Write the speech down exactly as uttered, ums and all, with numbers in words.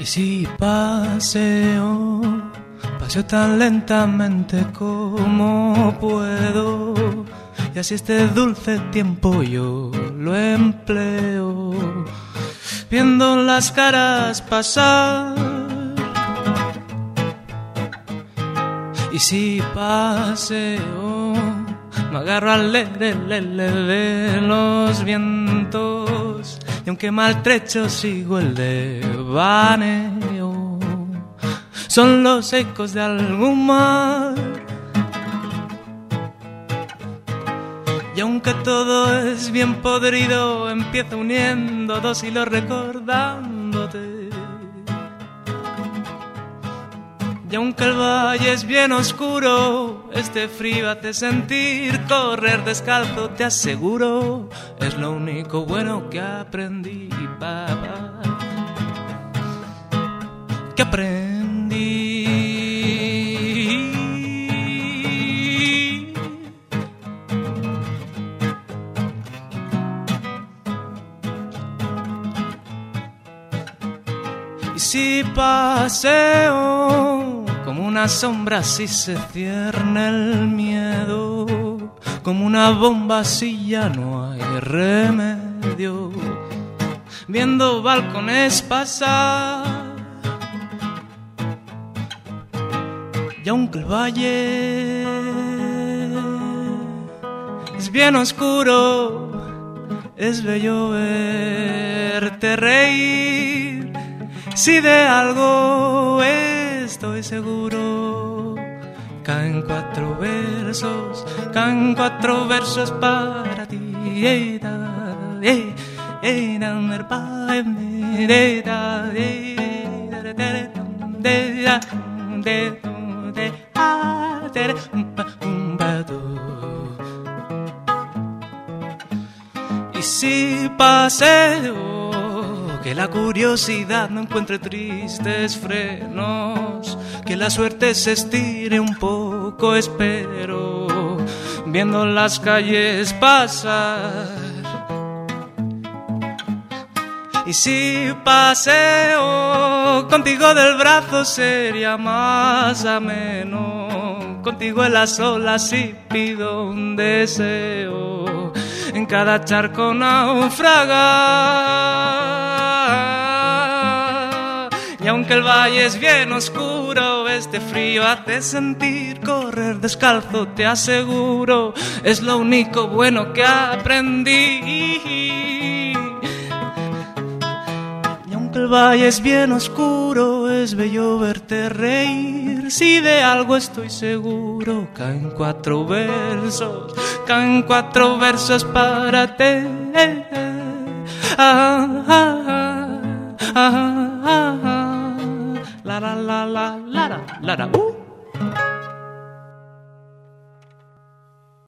Y si paseo, paseo tan lentamente como puedo, y así este dulce tiempo yo lo empleo, viendo las caras pasar. Y si paseo, me agarro al lere, lere de los vientos, y aunque maltrecho sigo el devaneo, son los ecos de algún mar. Y aunque todo es bien podrido, empiezo uniendo dos hilos recordándote. Y aunque el valle es bien oscuro, este frío hace sentir correr descalzo, te aseguro, es lo único bueno que aprendí, papá. Que aprendí. Y si paseo como una sombra, si se cierne el miedo, como una bomba si ya no hay remedio, viendo balcones pasar. Y aunque el valle es bien oscuro, es bello verte reír. Si de algo estoy seguro, caen cuatro versos, caen cuatro versos para ti. Y si paseo, que la curiosidad no encuentre tristes frenos, que la suerte se estire un poco, espero, viendo las calles pasar. Y si paseo, contigo del brazo sería más ameno, contigo en las olas y pido un deseo, en cada charco naufragar. Y aunque el valle es bien oscuro, este frío hace sentir correr descalzo, te aseguro, es lo único bueno que aprendí. Y aunque el valle es bien oscuro, es bello verte reír. Si de algo estoy seguro, caen cuatro versos, caen cuatro versos para ti. Ah, ah, ah, ah, ah, ah. La la la la la la la uh.